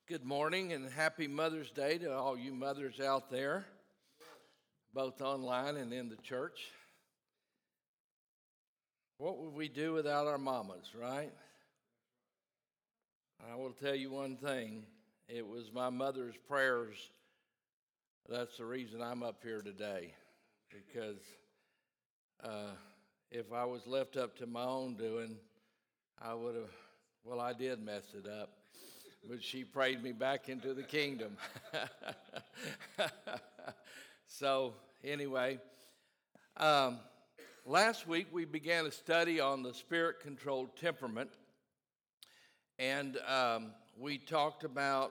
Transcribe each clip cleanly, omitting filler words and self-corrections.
Good morning and happy Mother's Day to all you mothers out there, both online and in the church. What would we do without our mamas, right? I will tell you one thing. It was my mother's prayers. That's the reason I'm up here today. Because if I was left up to my own doing, I did mess it up. But she prayed me back into the kingdom. So anyway, last week we began a study on the spirit-controlled temperament, and we talked about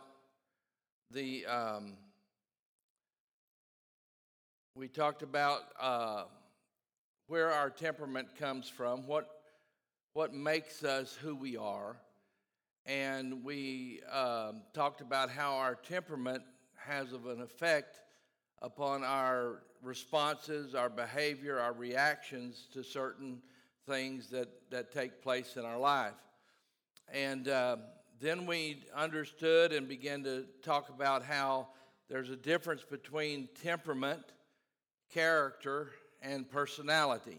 where our temperament comes from, what makes us who we are. And we talked about how our temperament has an effect upon our responses, our behavior, our reactions to certain things that take place in our life. And then we understood and began to talk about how there's a difference between temperament, character, and personality.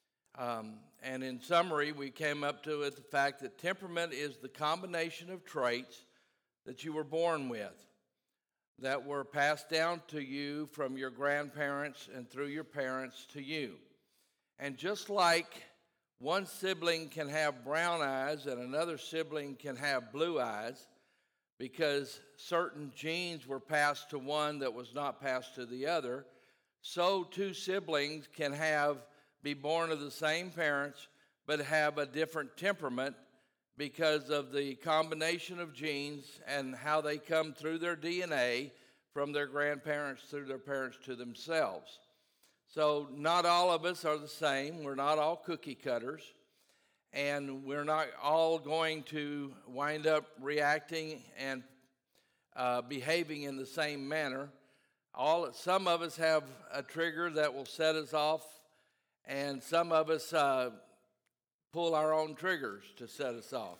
And in summary, we came up to the fact that temperament is the combination of traits that you were born with, that were passed down to you from your grandparents and through your parents to you. And just like one sibling can have brown eyes and another sibling can have blue eyes, because certain genes were passed to one that was not passed to the other, so two siblings can be born of the same parents, but have a different temperament because of the combination of genes and how they come through their DNA from their grandparents through their parents to themselves. So not all of us are the same. We're not all cookie cutters, and we're not all going to wind up reacting and behaving in the same manner. Some of us have a trigger that will set us off, and some of us pull our own triggers to set us off,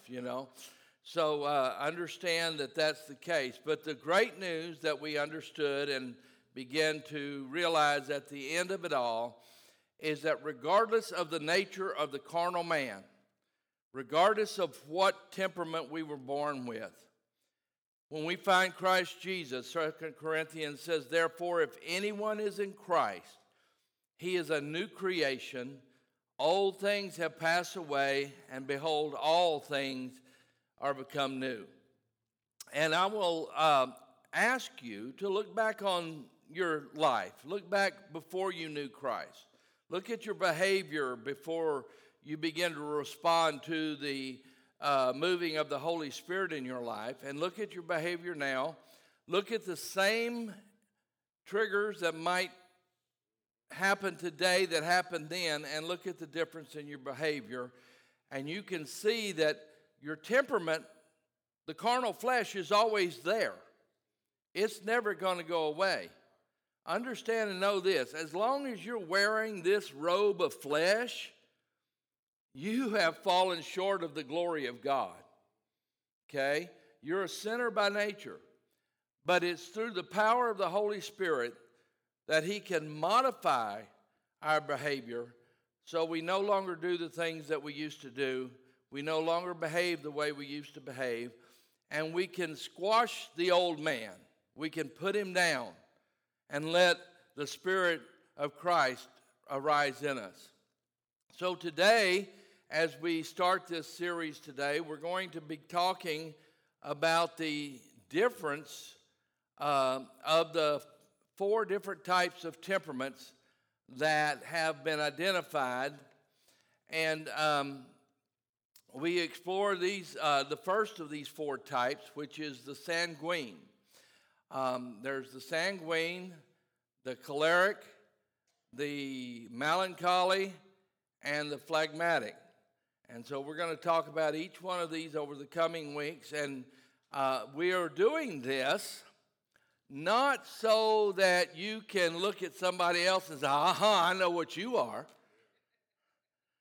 So understand that that's the case. But the great news that we understood and began to realize at the end of it all is that regardless of the nature of the carnal man, regardless of what temperament we were born with, when we find Christ Jesus, 2 Corinthians says, therefore, if anyone is in Christ, he is a new creation. Old things have passed away, and behold, all things are become new. And I will ask you to look back on your life. Look back before you knew Christ. Look at your behavior before you begin to respond to the moving of the Holy Spirit in your life. And look at your behavior now. Look at the same triggers that might happen today that happened then, and look at the difference in your behavior, and you can see that your temperament, the carnal flesh, is always there. It's never going to go away. Understand and know this: as long as you're wearing this robe of flesh, you have fallen short of the glory of God. Okay? You're a sinner by nature, but it's through the power of the Holy Spirit that he can modify our behavior so we no longer do the things that we used to do. We no longer behave the way we used to behave. And we can squash the old man. We can put him down and let the Spirit of Christ arise in us. So today, as we start this series today, we're going to be talking about the difference of the 4 different types of temperaments that have been identified. And we explore these, the first of these 4 types, which is the sanguine. There's the sanguine, the choleric, the melancholy, and the phlegmatic. And so we're going to talk about each one of these over the coming weeks. And we are doing this not so that you can look at somebody else and say, I know what you are.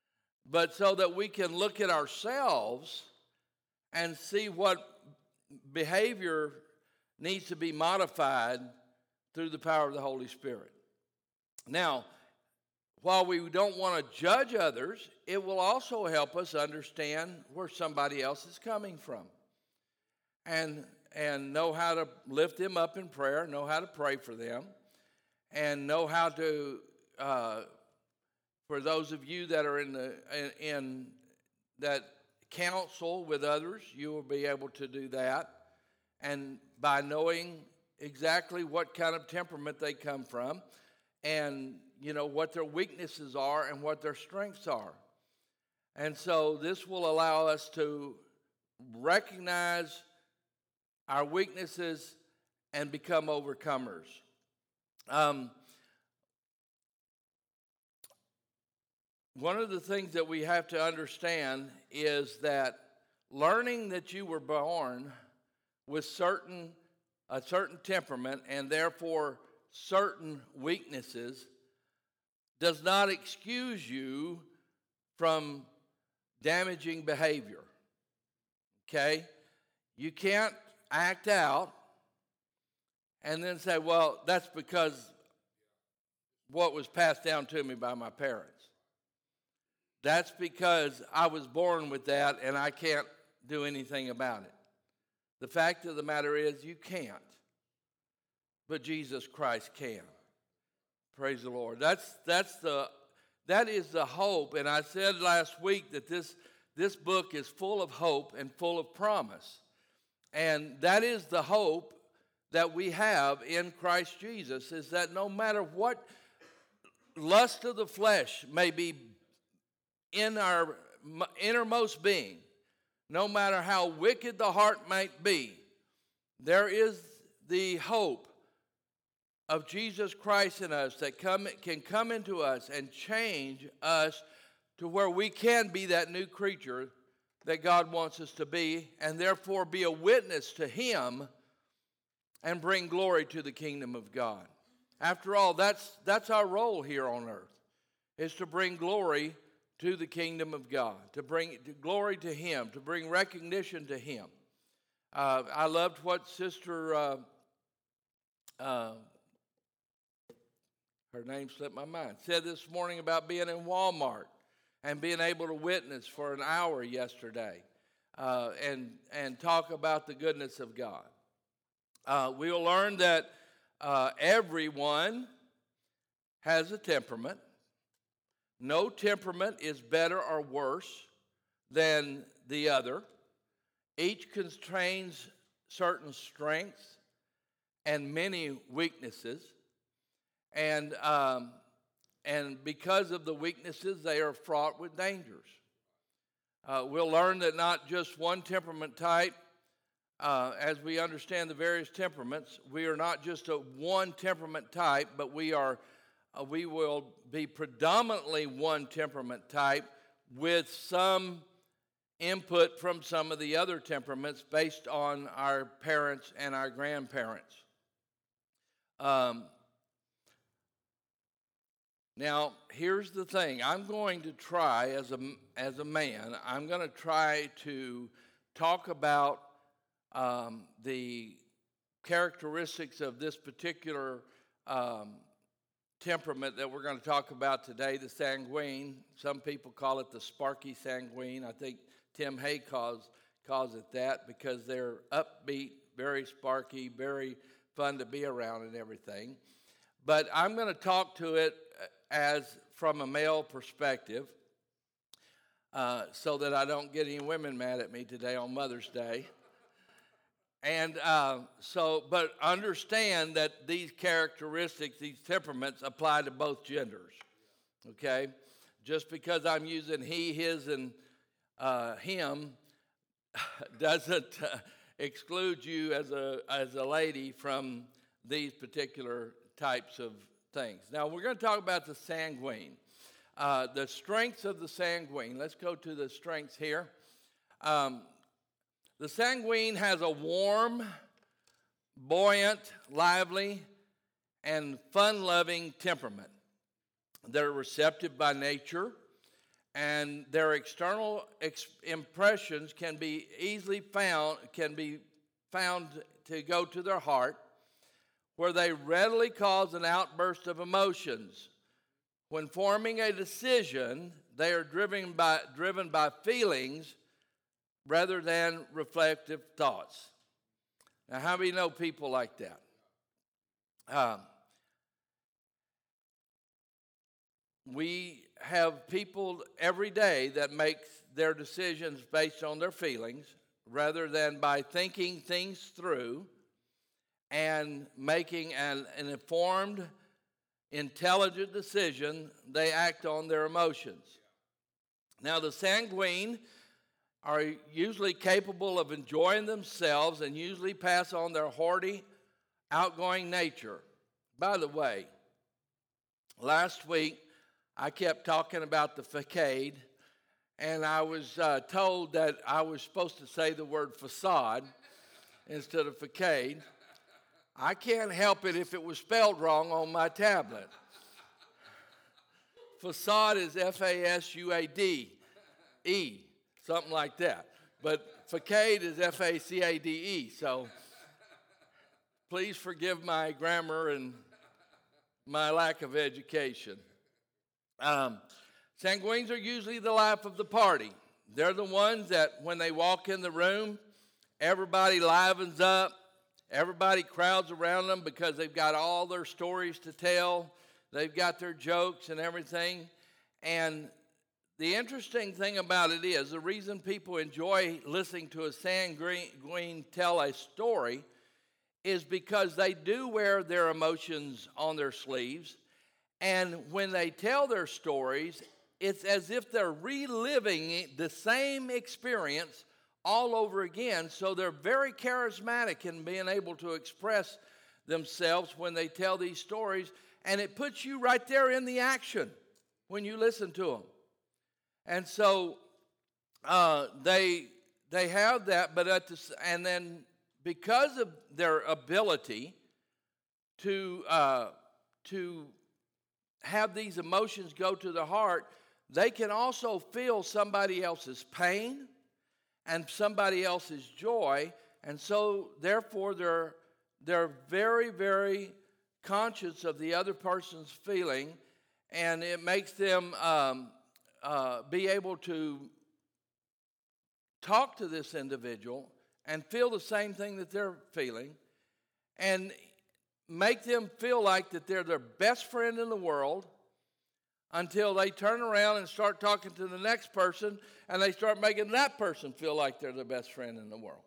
But so that we can look at ourselves and see what behavior needs to be modified through the power of the Holy Spirit. Now, while we don't want to judge others, it will also help us understand where somebody else is coming from, and know how to lift them up in prayer, know how to pray for them, and know how to, for those of you that are in that counsel with others, you will be able to do that, and by knowing exactly what kind of temperament they come from, and what their weaknesses are and what their strengths are. And so this will allow us to recognize our weaknesses and become overcomers. One of the things that we have to understand is that learning that you were born with a certain temperament and therefore certain weaknesses does not excuse you from damaging behavior. Okay? You can't act out and then say, well, that's because what was passed down to me by my parents. That's because I was born with that and I can't do anything about it. The fact of the matter is you can't, but Jesus Christ can. Praise the Lord. That is the hope. And I said last week that this book is full of hope and full of promise. And that is the hope that we have in Christ Jesus, is that no matter what lust of the flesh may be in our innermost being, no matter how wicked the heart might be, there is the hope of Jesus Christ in us that can come into us and change us to where we can be that new creature that God wants us to be, and therefore be a witness to Him and bring glory to the kingdom of God. After all, that's our role here on earth, is to bring glory to the kingdom of God, to bring glory to Him, to bring recognition to Him. I loved what Sister, her name slipped my mind, said this morning about being in Walmart and being able to witness for an hour yesterday and talk about the goodness of God. We'll learn that everyone has a temperament. No temperament is better or worse than the other. Each contains certain strengths and many weaknesses. And because of the weaknesses, they are fraught with dangers. We'll learn that not just one temperament type, as we understand the various temperaments, we are not just a one temperament type, but we will be predominantly one temperament type with some input from some of the other temperaments based on our parents and our grandparents. Now, here's the thing. I'm going to try, as a man, I'm going to try to talk about the characteristics of this particular temperament that we're going to talk about today, the sanguine. Some people call it the sparky sanguine. I think Tim Hay calls it that because they're upbeat, very sparky, very fun to be around and everything. But I'm going to talk to it as from a male perspective so that I don't get any women mad at me today on Mother's Day. And but understand that these characteristics, these temperaments apply to both genders, okay? Just because I'm using he, his, and him doesn't exclude you as a lady from these particular types of things. Now, we're going to talk about the sanguine, the strengths of the sanguine. Let's go to the strengths here. The sanguine has a warm, buoyant, lively, and fun-loving temperament. They're receptive by nature, and their external impressions can be found to go to their heart, where they readily cause an outburst of emotions. When forming a decision, they are driven by feelings rather than reflective thoughts. Now, how many know people like that? We have people every day that make their decisions based on their feelings rather than by thinking things through and making an informed, intelligent decision. They act on their emotions. Now, the sanguine are usually capable of enjoying themselves and usually pass on their hearty, outgoing nature. By the way, last week I kept talking about the facade, and I was told that I was supposed to say the word facade instead of facade. I can't help it if it was spelled wrong on my tablet. Facade is F-A-S-U-A-D-E, something like that. But facade is F-A-C-A-D-E, so please forgive my grammar and my lack of education. Sanguines are usually the life of the party. They're the ones that when they walk in the room, everybody livens up. Everybody crowds around them because they've got all their stories to tell. They've got their jokes and everything. And the interesting thing about it is the reason people enjoy listening to a sanguine tell a story is because they do wear their emotions on their sleeves. And when they tell their stories, it's as if they're reliving the same experience all over again. So they're very charismatic in being able to express themselves when they tell these stories. And it puts you right there in the action when you listen to them. And so they have that, but and then because of their ability to have these emotions go to the heart, they can also feel somebody else's pain and somebody else's joy, and so therefore they're very, very conscious of the other person's feeling, and it makes them be able to talk to this individual and feel the same thing that they're feeling, and make them feel like that they're their best friend in the world until they turn around and start talking to the next person, and they start making that person feel like they're the best friend in the world.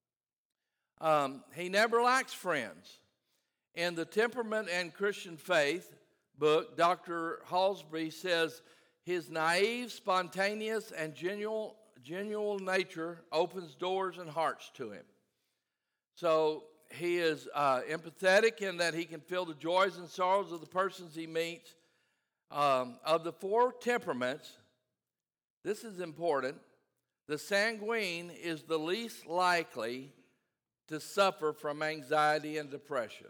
He never lacks friends. In the Temperament and Christian Faith book, Dr. Halsbury says his naive, spontaneous, and genuine nature opens doors and hearts to him. So he is empathetic in that he can feel the joys and sorrows of the persons he meets. Of the four temperaments, this is important, the sanguine is the least likely to suffer from anxiety and depression.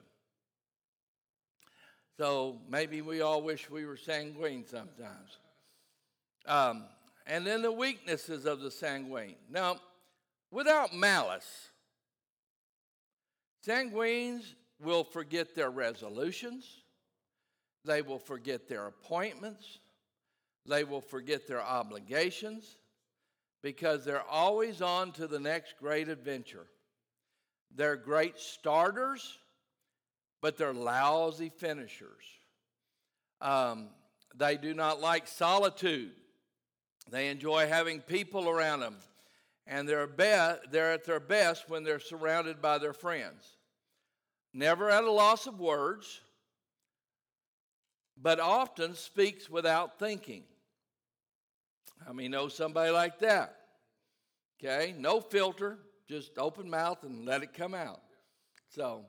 So maybe we all wish we were sanguine sometimes. And then the weaknesses of the sanguine. Now, without malice, sanguines will forget their resolutions. They will forget their appointments. They will forget their obligations because they're always on to the next great adventure. They're great starters, but they're lousy finishers. They do not like solitude. They enjoy having people around them. And they're at their best when they're surrounded by their friends. Never at a loss of words, but often speaks without thinking. How many know somebody like that? Okay, no filter, just open mouth and let it come out. So,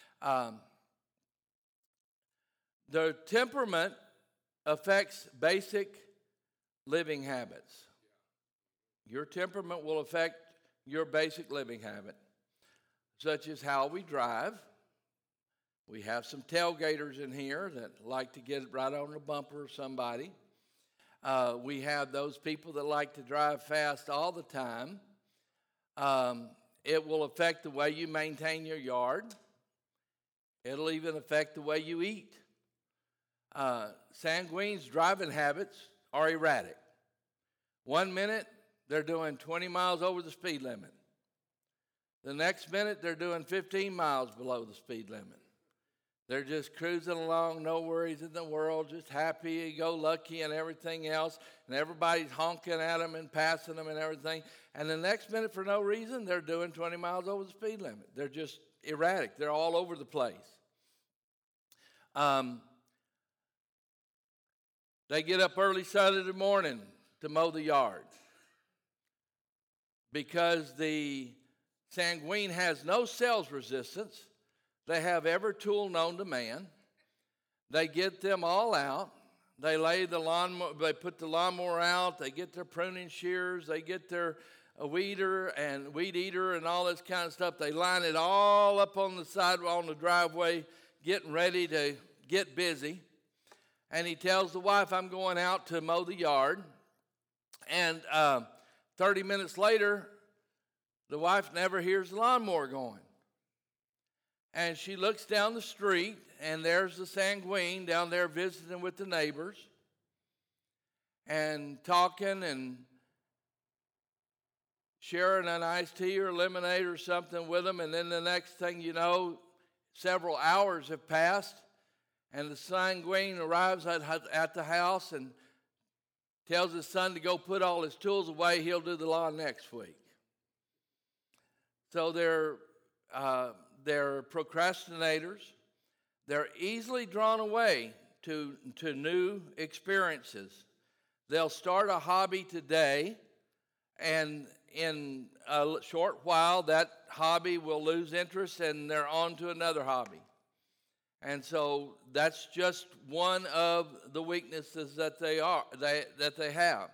the temperament affects basic living habits. Your temperament will affect your basic living habit, such as how we drive. We have some tailgaters in here that like to get right on the bumper of somebody. We have those people that like to drive fast all the time. it will affect the way you maintain your yard. It'll even affect the way you eat. Sanguines' driving habits are erratic. 1 minute, they're doing 20 miles over the speed limit. The next minute, they're doing 15 miles below the speed limit. They're just cruising along, no worries in the world, just happy-go-lucky and everything else. And everybody's honking at them and passing them and everything. And the next minute, for no reason, they're doing 20 miles over the speed limit. They're just erratic. They're all over the place. They get up early Saturday morning to mow the yard because the sanguine has no sales resistance. They have every tool known to man. They get them all out. They lay the lawnmower, they put the lawnmower out. They get their pruning shears. They get their weed eater and all this kind of stuff. They line it all up on the sidewalk, on the driveway, getting ready to get busy. And he tells the wife, I'm going out to mow the yard. And 30 minutes later, the wife never hears the lawnmower going. And she looks down the street, and there's the sanguine down there visiting with the neighbors and talking and sharing an iced tea or lemonade or something with them. And then the next thing you know, several hours have passed, and the sanguine arrives at the house and tells his son to go put all his tools away. He'll do the lawn next week. So they're procrastinators. They're easily drawn away to new experiences. They'll start a hobby today, and in a short while, that hobby will lose interest, and they're on to another hobby. And so that's just one of the weaknesses that they have.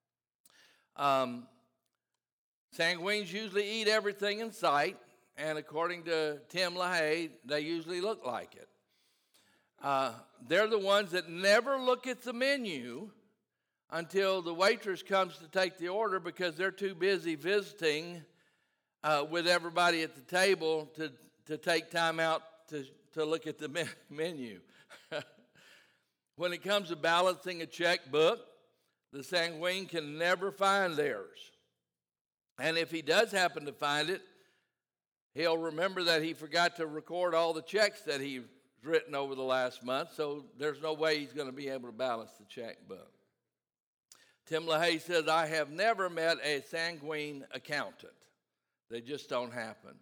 Sanguines usually eat everything in sight. And according to Tim LaHaye, they usually look like it. They're the ones that never look at the menu until the waitress comes to take the order because they're too busy visiting with everybody at the table to take time out to look at the menu. When it comes to balancing a checkbook, the sanguine can never find theirs. And if he does happen to find it, he'll remember that he forgot to record all the checks that he's written over the last month, so there's no way he's going to be able to balance the checkbook. Tim LaHaye says, I have never met a sanguine accountant. They just don't happen.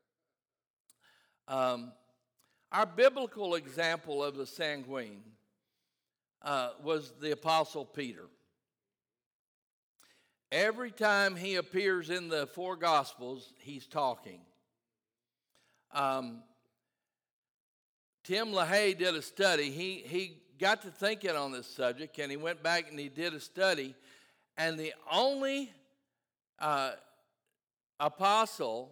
Our biblical example of the sanguine was the Apostle Peter. Every time he appears in the four Gospels, he's talking. Tim LaHaye did a study. He got to thinking on this subject, and he went back and he did a study. And the only apostle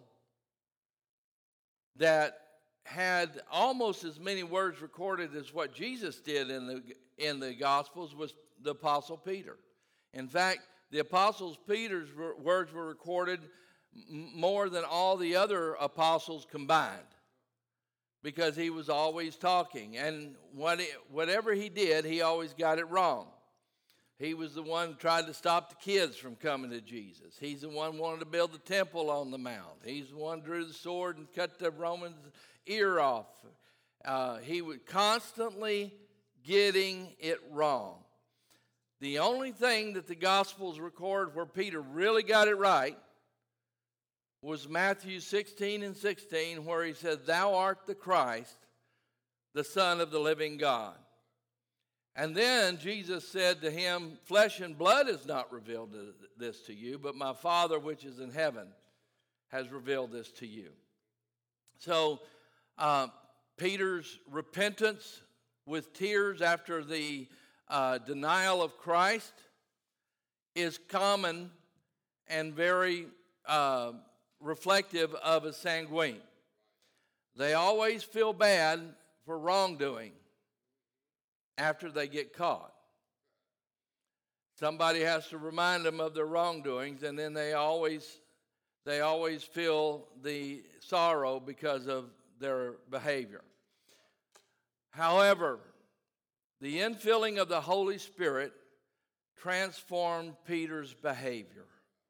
that had almost as many words recorded as what Jesus did in the Gospels was the Apostle Peter. In fact, the Apostle Peter's words were recorded more than all the other apostles combined because he was always talking. And whatever he did, he always got it wrong. He was the one who tried to stop the kids from coming to Jesus. He's the one who wanted to build the temple on the mount. He's the one who drew the sword and cut the Roman's ear off. He was constantly getting it wrong. The only thing that the Gospels record where Peter really got it right was Matthew 16:16, where he said, Thou art the Christ, the Son of the living God. And then Jesus said to him, Flesh and blood has not revealed this to you, but my Father which is in heaven has revealed this to you. So Peter's repentance with tears after the denial of Christ is common and very reflective of a sanguine. They always feel bad for wrongdoing after they get caught. Somebody has to remind them of their wrongdoings, and then they always They always feel the sorrow because of their behavior. However, the infilling of the Holy Spirit transformed Peter's behavior.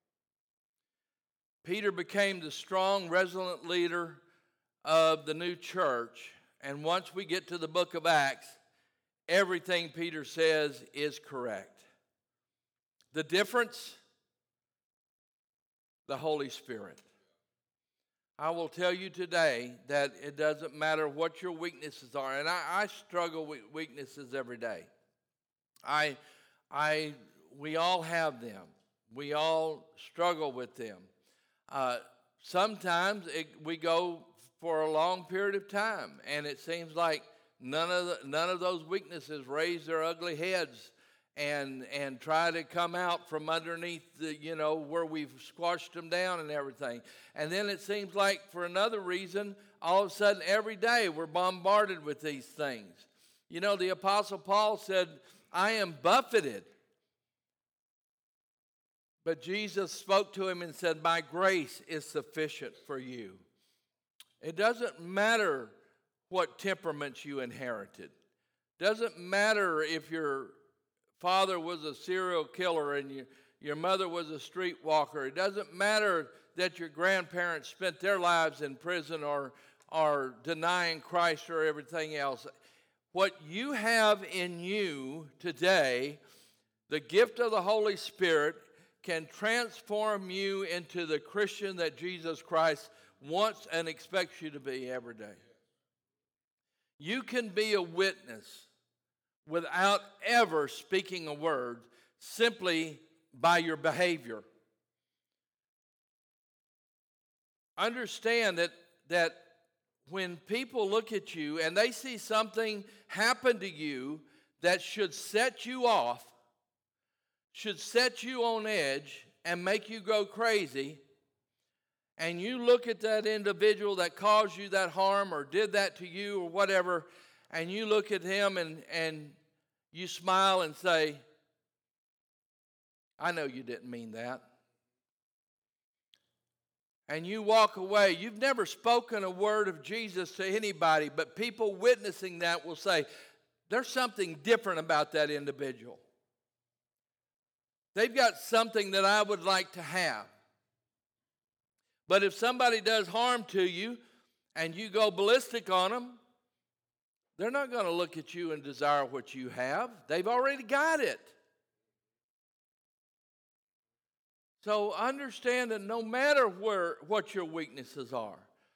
Peter became the strong, resolute leader of the new church. And once we get to the book of Acts, everything Peter says is correct. The difference? The Holy Spirit. I will tell you today that it doesn't matter what your weaknesses are. And I struggle with weaknesses every day. We all have them. We all struggle with them. Sometimes we go for a long period of time, and it seems like none of those weaknesses raise their ugly heads and try to come out from underneath the, where we've squashed them down and everything. And then it seems like for another reason, all of a sudden every day we're bombarded with these things. The Apostle Paul said, I am buffeted. But Jesus spoke to him and said, my grace is sufficient for you. It doesn't matter what temperaments you inherited. Doesn't matter if your father was a serial killer and your mother was a streetwalker. It doesn't matter that your grandparents spent their lives in prison or denying Christ or everything else. What you have in you today, the gift of the Holy Spirit, can transform you into the Christian that Jesus Christ wants and expects you to be every day. You can be a witness without ever speaking a word, simply by your behavior. Understand that when people look at you and they see something happen to you that should set you off, should set you on edge and make you go crazy, and you look at that individual that caused you that harm or did that to you or whatever, and you look at him and you smile and say, I know you didn't mean that. And you walk away. You've never spoken a word of Jesus to anybody, but people witnessing that will say, there's something different about that individual. They've got something that I would like to have. But if somebody does harm to you and you go ballistic on them, they're not going to look at you and desire what you have. They've already got it. So understand that no matter what your weaknesses are,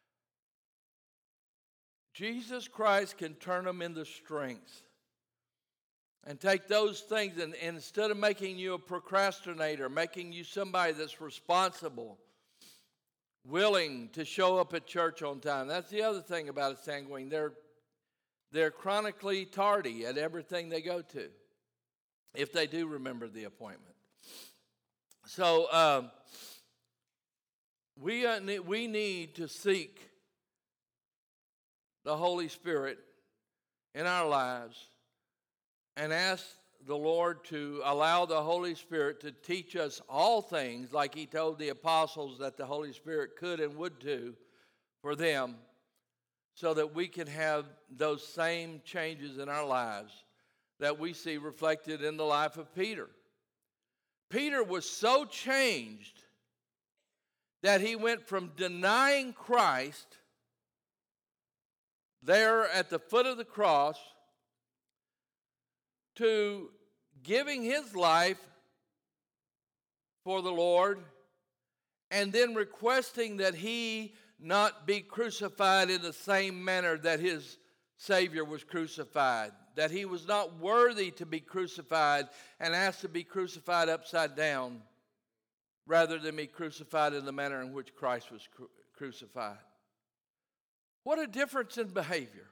Jesus Christ can turn them into strengths. And take those things and instead of making you a procrastinator, making you somebody that's responsible, willing to show up at church on time. That's the other thing about a sanguine. They're chronically tardy at everything they go to, if they do remember the appointment. So we need to seek the Holy Spirit in our lives and ask the Lord to allow the Holy Spirit to teach us all things like he told the apostles that the Holy Spirit could and would do for them, so that we can have those same changes in our lives that we see reflected in the life of Peter. Peter was so changed that he went from denying Christ there at the foot of the cross to giving his life for the Lord and then requesting that he not be crucified in the same manner that his Savior was crucified, that he was not worthy to be crucified and asked to be crucified upside down rather than be crucified in the manner in which Christ was crucified. What a difference in behavior.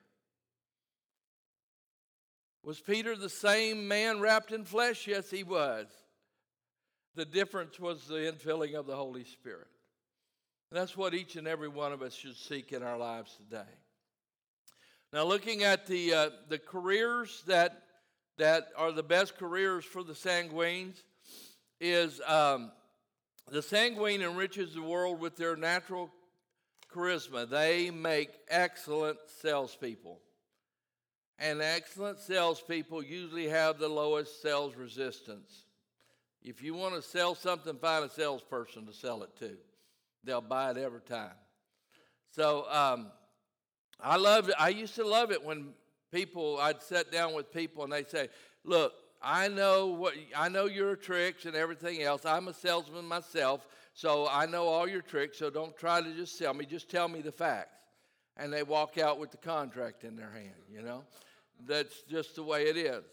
Was Peter the same man wrapped in flesh? Yes, he was. The difference was the infilling of the Holy Spirit. And that's what each and every one of us should seek in our lives today. Now, looking at the careers that are the best careers for the sanguines is The sanguine enriches the world with their natural charisma. They make excellent salespeople. And excellent salespeople usually have the lowest sales resistance. If you want to sell something, find a salesperson to sell it to. They'll buy it every time. So I loved it. I used to love it when I'd sit down with people and they'd say, look, I know your tricks and everything else. I'm a salesman myself, so I know all your tricks, so don't try to just sell me. Just tell me the facts. And they walk out with the contract in their hand, That's just the way it is.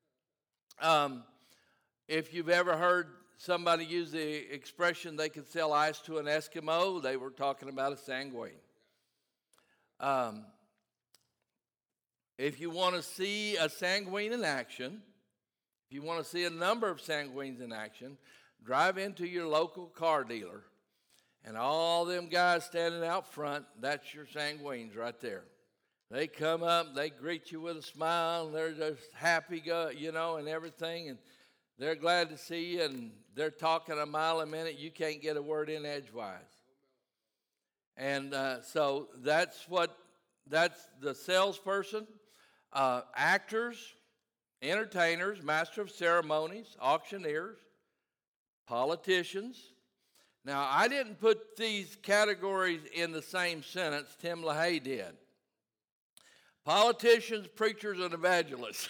If you've ever heard somebody use the expression they could sell ice to an Eskimo, they were talking about a sanguine. If you want to see a sanguine in action, if you want to see a number of sanguines in action, drive into your local car dealer, and all them guys standing out front, that's your sanguines right there. They come up, they greet you with a smile, and they're just happy, and everything, and they're glad to see you, and they're talking a mile a minute. You can't get a word in edgewise. And so that's the salesperson. Actors, entertainers, master of ceremonies, auctioneers, politicians. Now, I didn't put these categories in the same sentence. Tim LaHaye did. Politicians, preachers, and evangelists.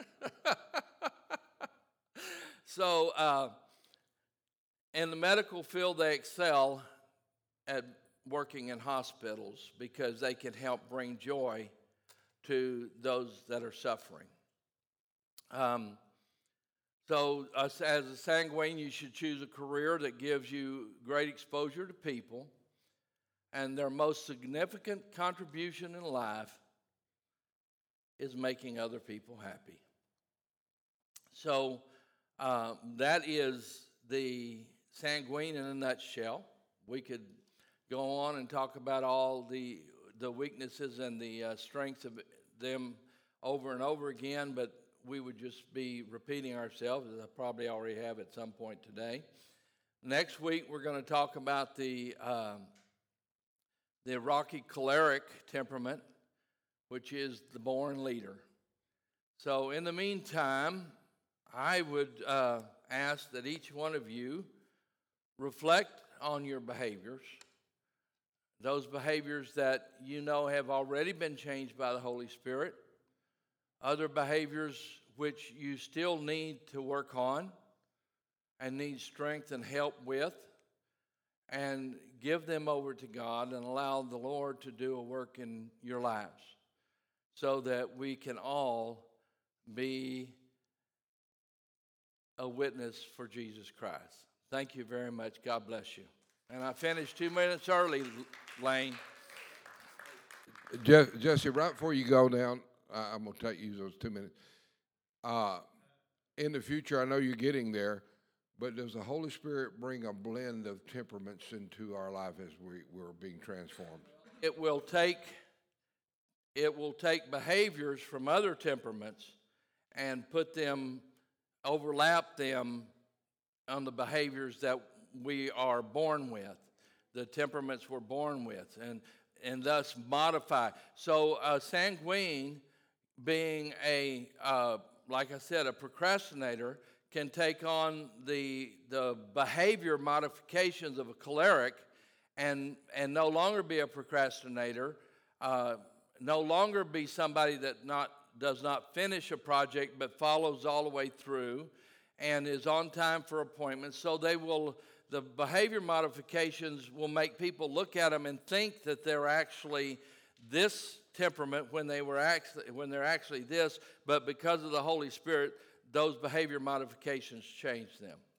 So, in the medical field, they excel at working in hospitals because they can help bring joy to those that are suffering. So as a sanguine, you should choose a career that gives you great exposure to people, and their most significant contribution in life is making other people happy. So that is the sanguine in a nutshell. We could go on and talk about all the weaknesses and the strengths of them over and over again, but we would just be repeating ourselves, as I probably already have at some point today. Next week, we're going to talk about the rocky choleric temperament, which is the born leader. So in the meantime, I would ask that each one of you reflect on your behaviors, those behaviors that you know have already been changed by the Holy Spirit, other behaviors which you still need to work on and need strength and help with, and give them over to God and allow the Lord to do a work in your lives so that we can all be a witness for Jesus Christ. Thank you very much. God bless you. And I finished 2 minutes early, Lane. Jesse, right before you go down, I'm going to use those 2 minutes. In the future, I know you're getting there, but does the Holy Spirit bring a blend of temperaments into our life as we're being transformed? It will take behaviors from other temperaments and overlap them on the behaviors that we are born with, the temperaments we're born with, and thus modify. So sanguine, being like I said, a procrastinator, can take on the behavior modifications of a choleric and no longer be a procrastinator, no longer be somebody that does not finish a project but follows all the way through and is on time for appointments. So the behavior modifications will make people look at them and think that they're actually this temperament when they're actually this, but because of the Holy Spirit, those behavior modifications change them.